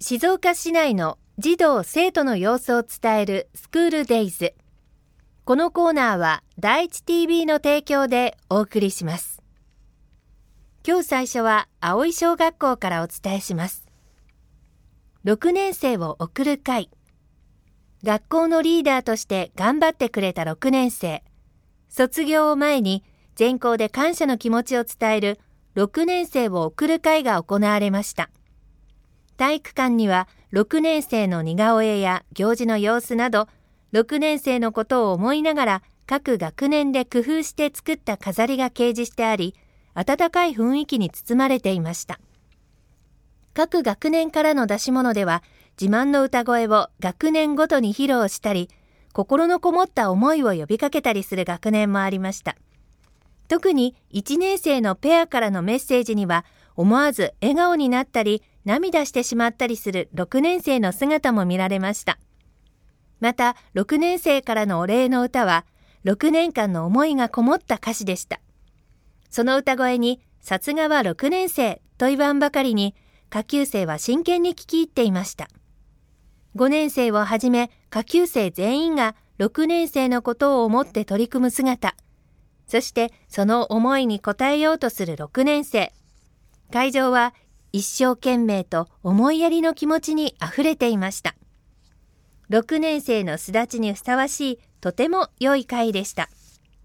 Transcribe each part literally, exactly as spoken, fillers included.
静岡市内の児童生徒の様子を伝えるスクールデイズ。このコーナーは第一 ティービー の提供でお送りします。今日最初は葵小学校からお伝えします。ろくねん生を送る会。学校のリーダーとして頑張ってくれたろくねん生。卒業を前に全校で感謝の気持ちを伝えるろくねん生を送る会が行われました。体育館にはろくねん生の似顔絵や行事の様子など、ろくねん生のことを思いながら各学年で工夫して作った飾りが掲示してあり、温かい雰囲気に包まれていました。各学年からの出し物では、自慢の歌声を学年ごとに披露したり、心のこもった思いを呼びかけたりする学年もありました。特にいちねん生のペアからのメッセージには、思わず笑顔になったり、涙してしまったりするろくねん生の姿も見られました。また、ろくねん生からのお礼の歌は、ろくねんかんの思いがこもった歌詞でした。その歌声に、さすがはろくねん生と言わんばかりに、下級生は真剣に聞き入っていました。ごねん生をはじめ、下級生全員がろくねん生のことを思って取り組む姿、そしてその思いに応えようとするろくねん生。会場は一生懸命と思いやりの気持ちにあふれていました。ろくねん生の巣立ちにふさわしい、とても良い会でした。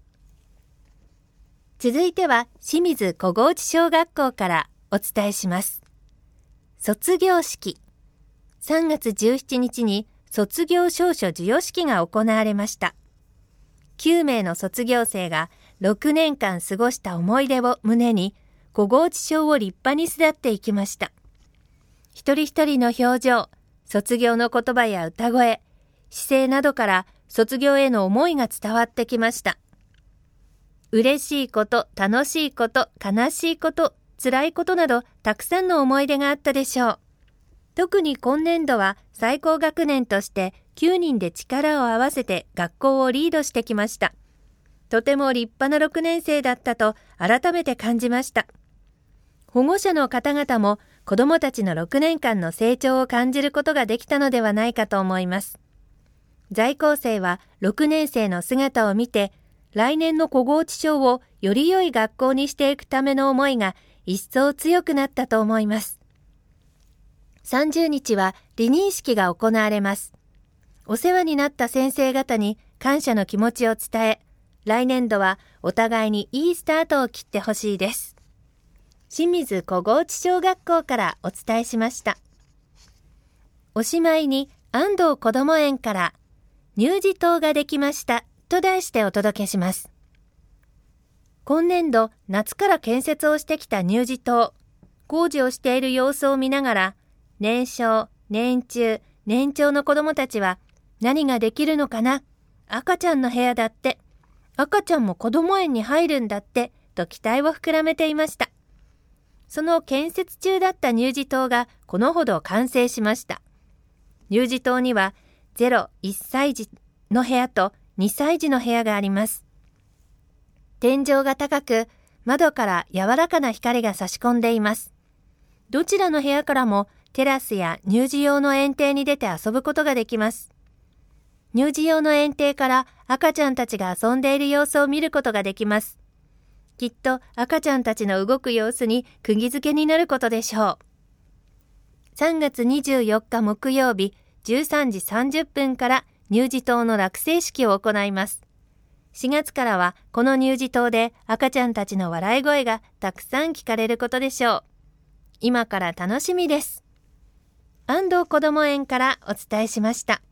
続いては清水小河内小学校からお伝えします。卒業式。さんがつじゅうしちにちに卒業証書授与式が行われました。きゅうめいの卒業生がろくねんかん過ごした思い出を胸に小河内小を立派に巣立っていきました。一人一人の表情、卒業の言葉や歌声、姿勢などから卒業への思いが伝わってきました。嬉しいこと、楽しいこと、悲しいこと、辛いことなどたくさんの思い出があったでしょう。特に今年度は最高学年としてきゅうにんで力を合わせて学校をリードしてきました。とても立派なろくねん生だったと改めて感じました。保護者の方々も子どもたちのろくねんかんの成長を感じることができたのではないかと思います。在校生はろくねん生の姿を見て、来年の小河内小をより良い学校にしていくための思いが一層強くなったと思います。さんじゅうにちは離任式が行われます。お世話になった先生方に感謝の気持ちを伝え、来年度はお互いにいいスタートを切ってほしいです。清水小河内小学校からお伝えしました。おしまいに安藤こども園から乳児棟ができましたと題してお届けします。今年度夏から建設をしてきた乳児棟、工事をしている様子を見ながら、年少、年中、年長の子どもたちは何ができるのかな、赤ちゃんの部屋だって、赤ちゃんもこども園に入るんだってと期待を膨らめていました。その建設中だった乳児棟がこのほど完成しました。乳児棟にはゼロ、いっさい児の部屋とにさい児の部屋があります。天井が高く、窓から柔らかな光が差し込んでいます。どちらの部屋からもテラスや乳児用の園庭に出て遊ぶことができます。乳児用の園庭から赤ちゃんたちが遊んでいる様子を見ることができます。きっと赤ちゃんたちの動く様子に釘付けになることでしょう。さんがつにじゅうよっか木曜日じゅうさんじさんじゅっぷんから乳児棟の落成式を行います。しがつからはこの乳児棟で赤ちゃんたちの笑い声がたくさん聞かれることでしょう。今から楽しみです。安藤こども園からお伝えしました。